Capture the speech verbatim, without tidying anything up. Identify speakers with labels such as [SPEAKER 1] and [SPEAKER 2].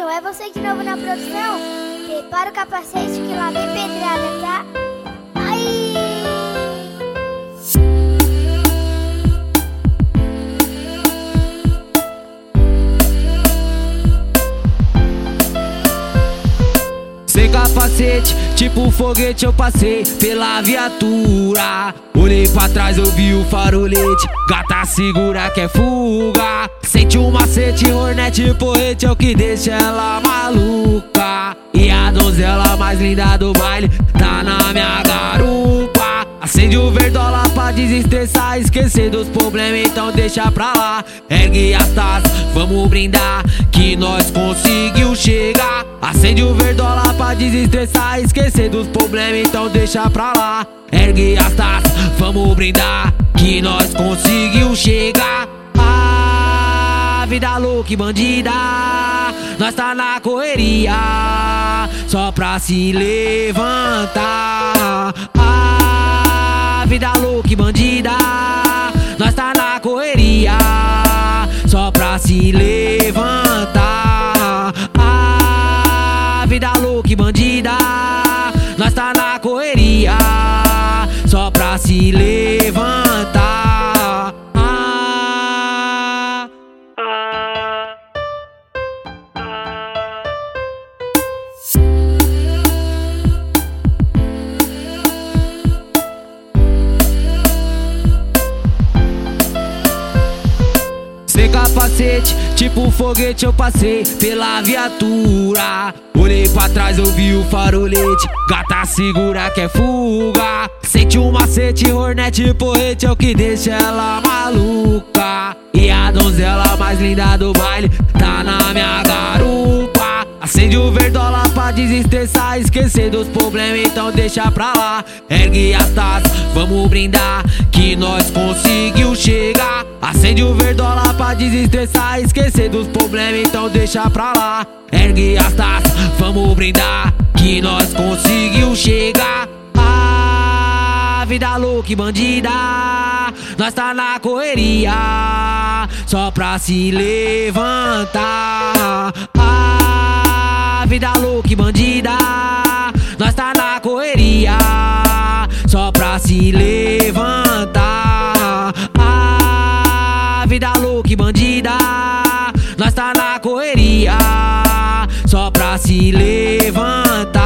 [SPEAKER 1] é você de novo na produção? Prepara o capacete que lá vem pedrada, tá? Aí!
[SPEAKER 2] Sem capacete, tipo foguete eu passei pela viatura. Olhei pra trás, eu vi o farolete, gata segura que é fuga. Sente um macete, hornet, porrete é o que deixa ela maluca. E a donzela mais linda do baile tá na minha garupa. Acende o verdola pra desestressar, esquecer dos problemas, então deixa pra lá. Ergue as taças, vamos brindar que nós conseguiu chegar. Acende o verdola pra desestressar, esquecer dos problemas, então deixa pra lá. Ergue as taças, vamos brindar que nós conseguiu chegar. Ah, vida louca e bandida, nós tá na correria só pra se levantar. Ah, vida louca e bandida, nós tá na correria só pra se levantar. Ah, vida louca e bandida, nós tá na correria só pra se levantar. Ah, ah, ah. Sem capacete, tipo foguete eu passei pela viatura. Olhei pra trás, eu vi o farolete, gata segura que é fuga. Sente um macete, hornet, porrete é o que deixa ela maluca. E a donzela mais linda do baile tá na minha garupa. Acende o verdola pra desestressar, esquecer dos problemas, então deixa pra lá. Ergue as taças, vamos brindar que nós conseguiu chegar. Acende o verdola pra desestressar, esquecer dos problemas, então deixa pra lá. Ergue as taças, vamos brindar que nós conseguiu chegar. Ah, vida louca e bandida, nós tá na correria só pra se levantar. Ah, vida louca e bandida, nós tá na correria só pra se levantar. Ah, vida louca e bandida, nós tá na correria só pra se levantar.